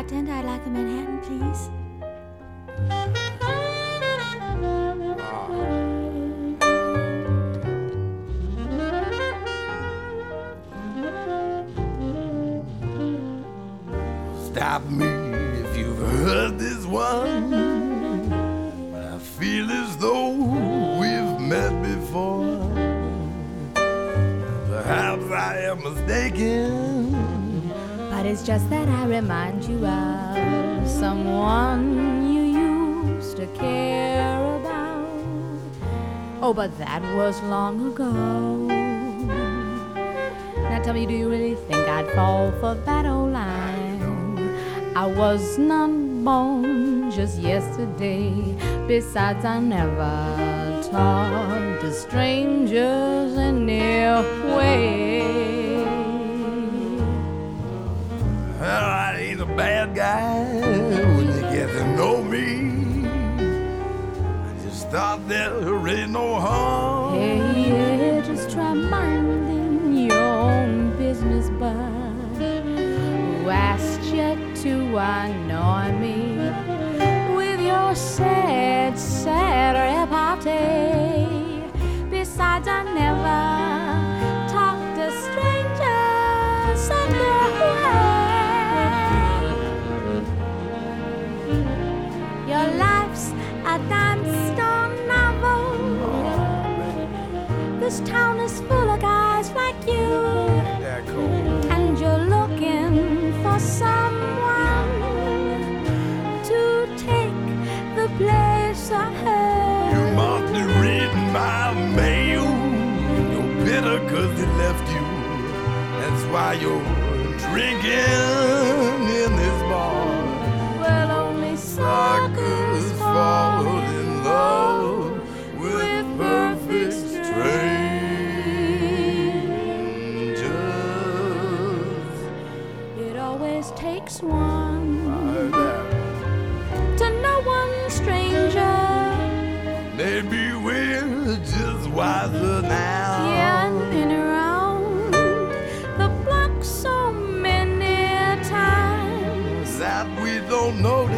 bartender, I'd like a Manhattan, please. Stop me if you've heard this one, but I feel as though we've met before. Perhaps I am mistaken, but it's just that I remind you of someone you used to care about. Oh, but that was long ago. Now tell me, do you really think I'd fall for that old line? I was not born just yesterday. Besides, I never talk to strangers anyway. Well, I ain't a bad guy when you get to know me. I just thought there ain't no harm. Hey, yeah, just try minding your own business, bud. Who asked you to annoy me with your sad, sad repartee? Besides, I never talk to strangers anyway. Your life's a dime store novel. This town is full of guys like you. And you're looking for someone to take the place I had. You must be reading my mail. You're bitter 'cause they left you. That's why you're drinking in this bar. Well, only suckers fall in love with perfect strangers. It always takes one to know one stranger. Maybe we're just wiser now. Yeah, I've been around the block so many times that we don't notice